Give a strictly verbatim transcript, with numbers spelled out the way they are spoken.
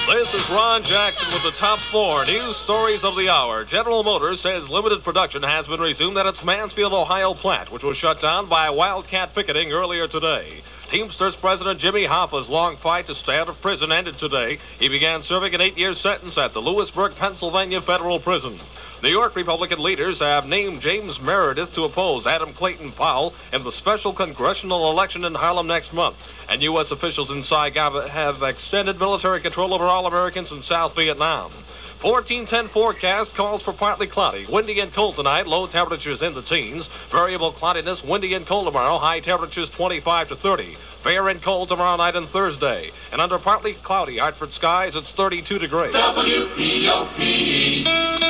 This is Ron Jackson with the top four news stories of the hour. General Motors says limited production has been resumed at its Mansfield, Ohio plant, which was shut down by wildcat picketing earlier today. Teamsters President Jimmy Hoffa's long fight to stay out of prison ended today. He began serving an eight-year sentence at the Lewisburg, Pennsylvania federal prison. New York Republican leaders have named James Meredith to oppose Adam Clayton Powell in the special congressional election in Harlem next month. And U S officials in Saigon have extended military control over all Americans in South Vietnam. fourteen ten forecast calls for partly cloudy, windy and cold tonight, low temperatures in the teens. Variable cloudiness, windy and cold tomorrow, high temperatures twenty-five to thirty. Fair and cold tomorrow night and Thursday. And under partly cloudy Hartford skies, it's thirty-two degrees. W P O P E